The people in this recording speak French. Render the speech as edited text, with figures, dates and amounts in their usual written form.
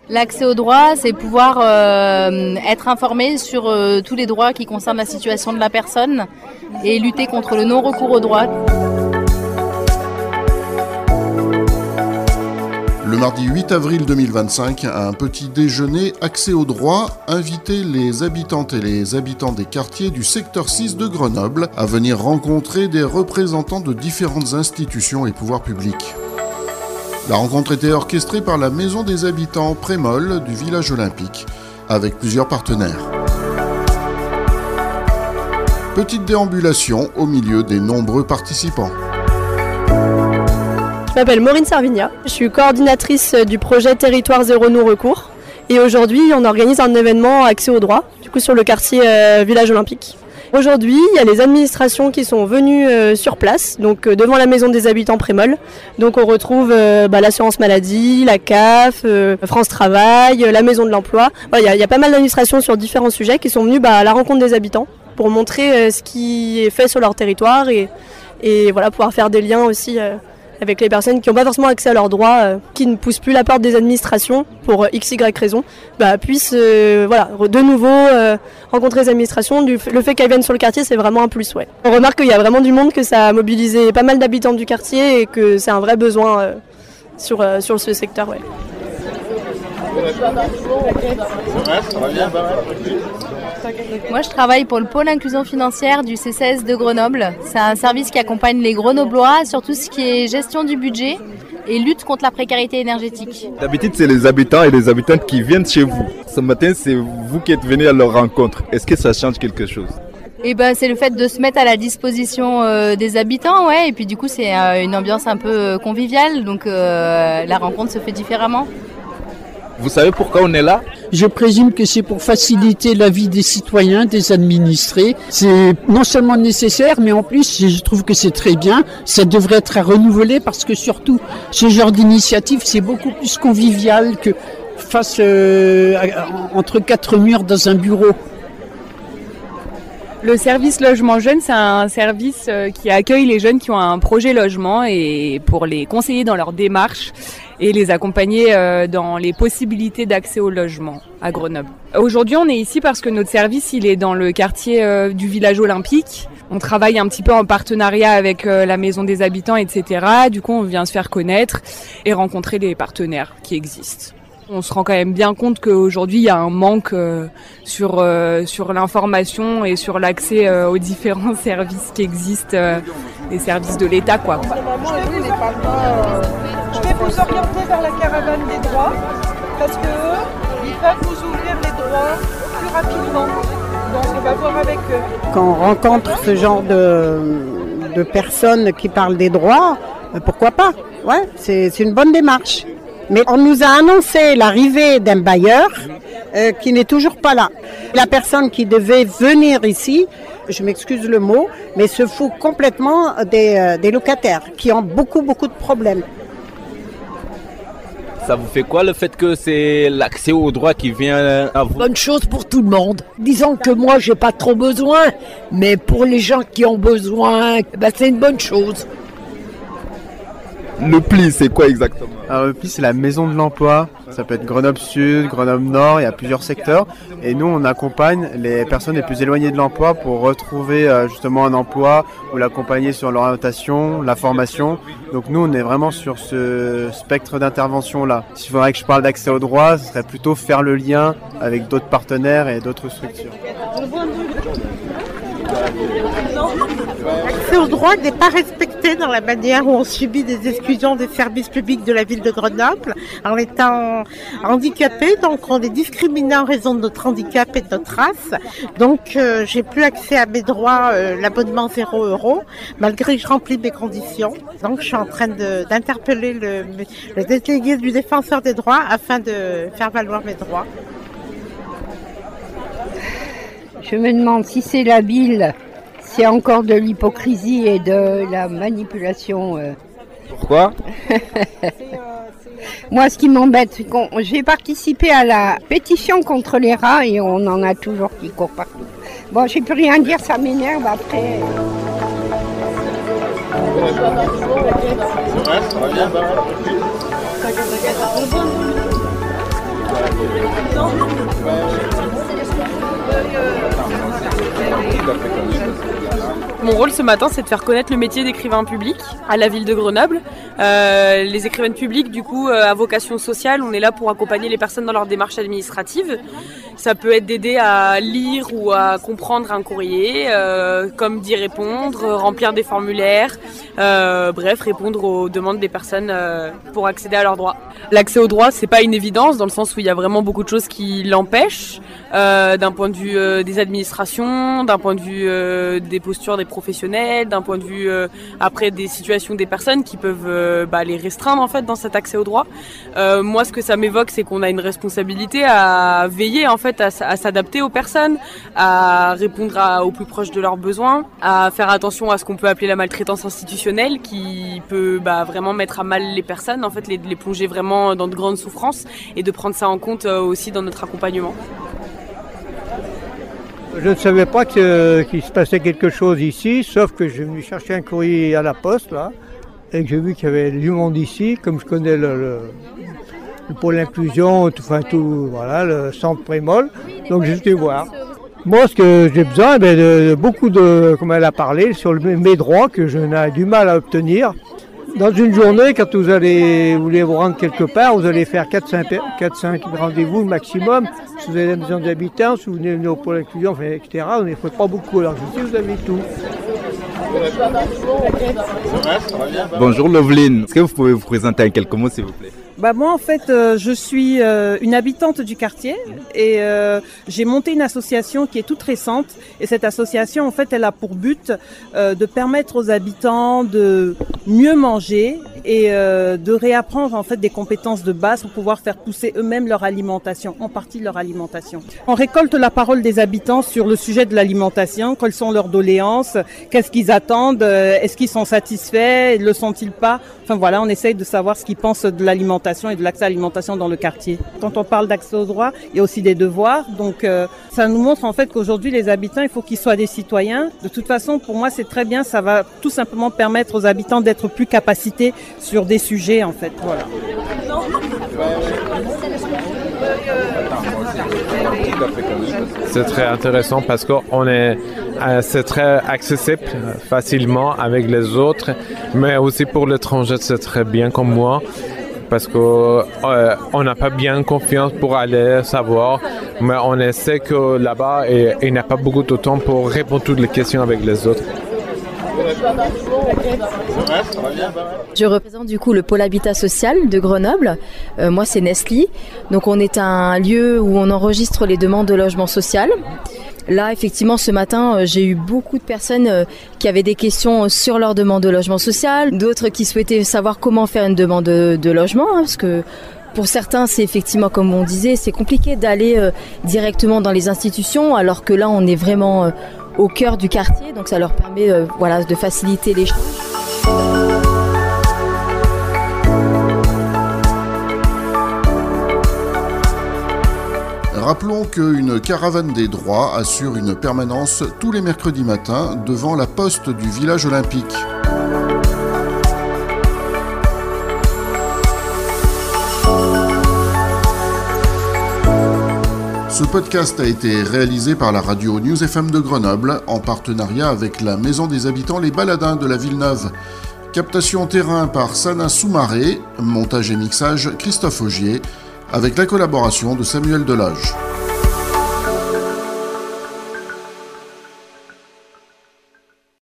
L'accès aux droits, c'est pouvoir être informé sur tous les droits qui concernent la situation de la personne et lutter contre le non-recours aux droits. Le mardi 8 avril 2025, à un petit déjeuner accès aux droits, inviter les habitantes et les habitants des quartiers du secteur 6 de Grenoble à venir rencontrer des représentants de différentes institutions et pouvoirs publics. La rencontre était orchestrée par la Maison des habitants Prémol du village olympique, avec plusieurs partenaires. Petite déambulation au milieu des nombreux participants. Je m'appelle Maureen Servigna, je suis coordinatrice du projet Territoire Zéro Non-Recours. Et aujourd'hui, on organise un événement accès aux droits, du coup sur le quartier village olympique. Aujourd'hui, il y a les administrations qui sont venues sur place, donc devant la maison des habitants Prémol. Donc on retrouve l'assurance maladie, la CAF, France Travail, la maison de l'emploi. Voilà, il y a pas mal d'administrations sur différents sujets qui sont venues à la rencontre des habitants pour montrer ce qui est fait sur leur territoire et voilà, pouvoir faire des liens aussi avec les personnes qui n'ont pas forcément accès à leurs droits, qui ne poussent plus la porte des administrations pour x, y raison, puissent de nouveau rencontrer les administrations. Le fait qu'elles viennent sur le quartier, c'est vraiment un plus. Ouais. On remarque qu'il y a vraiment du monde, que ça a mobilisé pas mal d'habitants du quartier et que c'est un vrai besoin sur ce secteur. Ouais. Moi, je travaille pour le pôle inclusion financière du CCS de Grenoble. C'est un service qui accompagne les Grenoblois sur tout ce qui est gestion du budget et lutte contre la précarité énergétique. D'habitude, c'est les habitants et les habitantes qui viennent chez vous. Ce matin, c'est vous qui êtes venus à leur rencontre. Est-ce que ça change quelque chose ? C'est le fait de se mettre à la disposition des habitants, ouais. Et puis du coup, c'est une ambiance un peu conviviale, donc la rencontre se fait différemment. Vous savez pourquoi on est là ? Je présume que c'est pour faciliter la vie des citoyens, des administrés. C'est non seulement nécessaire, mais en plus, je trouve que c'est très bien. Ça devrait être à renouveler parce que surtout, ce genre d'initiative, c'est beaucoup plus convivial que face entre quatre murs dans un bureau. Le service logement jeune, c'est un service qui accueille les jeunes qui ont un projet logement et pour les conseiller dans leur démarche et les accompagner dans les possibilités d'accès au logement à Grenoble. Aujourd'hui, on est ici parce que notre service, il est dans le quartier du village olympique. On travaille un petit peu en partenariat avec la maison des habitants, etc. Du coup, on vient se faire connaître et rencontrer des partenaires qui existent. On se rend quand même bien compte qu'aujourd'hui, il y a un manque sur l'information et sur l'accès aux différents services qui existent, les services de l'État, quoi. Je vais vous orienter vers la caravane des droits parce qu'ils peuvent vous ouvrir les droits plus rapidement. Donc on va voir avec eux. Quand on rencontre ce genre de personnes qui parlent des droits, pourquoi pas ? Ouais, c'est une bonne démarche. Mais on nous a annoncé l'arrivée d'un bailleur qui n'est toujours pas là. La personne qui devait venir ici, je m'excuse le mot, mais se fout complètement des locataires qui ont beaucoup de problèmes. Ça vous fait quoi le fait que c'est l'accès aux droits qui vient à vous ? Bonne chose pour tout le monde. Disons que moi j'ai pas trop besoin, mais pour les gens qui ont besoin, c'est une bonne chose. Le PLI, c'est quoi exactement ? Alors, le PLI, c'est la maison de l'emploi. Ça peut être Grenoble Sud, Grenoble Nord, il y a plusieurs secteurs. Et nous, on accompagne les personnes les plus éloignées de l'emploi pour retrouver justement un emploi ou l'accompagner sur l'orientation, la formation. Donc nous, on est vraiment sur ce spectre d'intervention-là. S'il faudrait que je parle d'accès aux droits, ce serait plutôt faire le lien avec d'autres partenaires et d'autres structures. L'accès aux droits n'est pas respecté dans la manière où on subit des exclusions des services publics de la ville de Grenoble en étant handicapé, donc on est discriminé en raison de notre handicap et de notre race. Donc j'ai plus accès à mes droits, l'abonnement 0 €, malgré que je remplis mes conditions. Donc je suis en train d'interpeller le délégué du défenseur des droits afin de faire valoir mes droits. Je me demande si c'est la ville, s'il y a encore de l'hypocrisie et de la manipulation. Pourquoi ? Moi, ce qui m'embête, c'est que j'ai participé à la pétition contre les rats et on en a toujours qui courent partout. Bon, je ne peux rien dire, ça m'énerve après. Mon rôle ce matin, c'est de faire connaître le métier d'écrivain public à la ville de Grenoble. Les écrivaines publiques, du coup, à vocation sociale, on est là pour accompagner les personnes dans leur démarche administrative. Ça peut être d'aider à lire ou à comprendre un courrier, comme d'y répondre, remplir des formulaires, bref, répondre aux demandes des personnes pour accéder à leurs droits. L'accès aux droits, c'est pas une évidence, dans le sens où il y a vraiment beaucoup de choses qui l'empêchent, d'un point de vue des administrations, d'un point de vue des postures des professionnels, d'un point de vue après des situations des personnes qui peuvent les restreindre en fait dans cet accès aux droits. Moi, ce que ça m'évoque, c'est qu'on a une responsabilité à veiller en fait à s'adapter aux personnes, à répondre au plus proche de leurs besoins, à faire attention à ce qu'on peut appeler la maltraitance institutionnelle, qui peut vraiment mettre à mal les personnes, en fait les plonger vraiment dans de grandes souffrances, et de prendre ça en compte aussi dans notre accompagnement. Je ne savais pas qu'il se passait quelque chose ici, sauf que j'ai venu chercher un courrier à la poste, là, et que j'ai vu qu'il y avait du monde ici, comme je connais le pôle inclusion, voilà, le centre Prémol, donc j'ai été voir. Moi, ce que j'ai besoin, de beaucoup de, comme elle a parlé, sur mes droits que je n'ai du mal à obtenir. Dans une journée, quand vous voulez vous rendre quelque part, vous allez faire 4-5 rendez-vous maximum. Si vous avez la maison d'habitants, si vous venez au pôle inclusion, etc., on ne fait pas beaucoup. Alors ici, vous avez tout. Bonjour Loveline, est-ce que vous pouvez vous présenter en quelques mots s'il vous plaît? Moi en fait je suis une habitante du quartier et j'ai monté une association qui est toute récente, et cette association en fait elle a pour but de permettre aux habitants de mieux manger et de réapprendre en fait des compétences de base pour pouvoir faire pousser eux-mêmes leur alimentation, en partie leur alimentation. On récolte la parole des habitants sur le sujet de l'alimentation, quelles sont leurs doléances, qu'est-ce qu'ils attendent, est-ce qu'ils sont satisfaits, le sont-ils pas. Enfin voilà, on essaye de savoir ce qu'ils pensent de l'alimentation et de l'accès à l'alimentation dans le quartier. Quand on parle d'accès aux droits, il y a aussi des devoirs. Donc ça nous montre en fait qu'aujourd'hui les habitants, il faut qu'ils soient des citoyens. De toute façon, pour moi, c'est très bien. Ça va tout simplement permettre aux habitants d'être plus capacités sur des sujets en fait. Voilà. C'est très intéressant parce que c'est très accessible facilement avec les autres, mais aussi pour l'étranger c'est très bien comme moi, parce que on n'a pas bien confiance pour aller savoir, mais on essaie que là-bas il n'y a pas beaucoup de temps pour répondre à toutes les questions avec les autres. Je représente du coup le pôle habitat social de Grenoble. Moi c'est Nestlé. Donc on est un lieu où on enregistre les demandes de logement social. Là effectivement ce matin j'ai eu beaucoup de personnes qui avaient des questions sur leur demande de logement social, d'autres qui souhaitaient savoir comment faire une demande de logement, parce que pour certains, c'est effectivement, comme on disait, c'est compliqué d'aller directement dans les institutions, alors que là, on est vraiment au cœur du quartier, donc ça leur permet de faciliter l'échange. Rappelons qu'une caravane des droits assure une permanence tous les mercredis matins devant la poste du village olympique. Ce podcast a été réalisé par la radio News FM de Grenoble en partenariat avec la Maison des Habitants Les Baladins de la Villeneuve. Captation terrain par Sana Soumaré, montage et mixage Christophe Augier, avec la collaboration de Samuel Delage.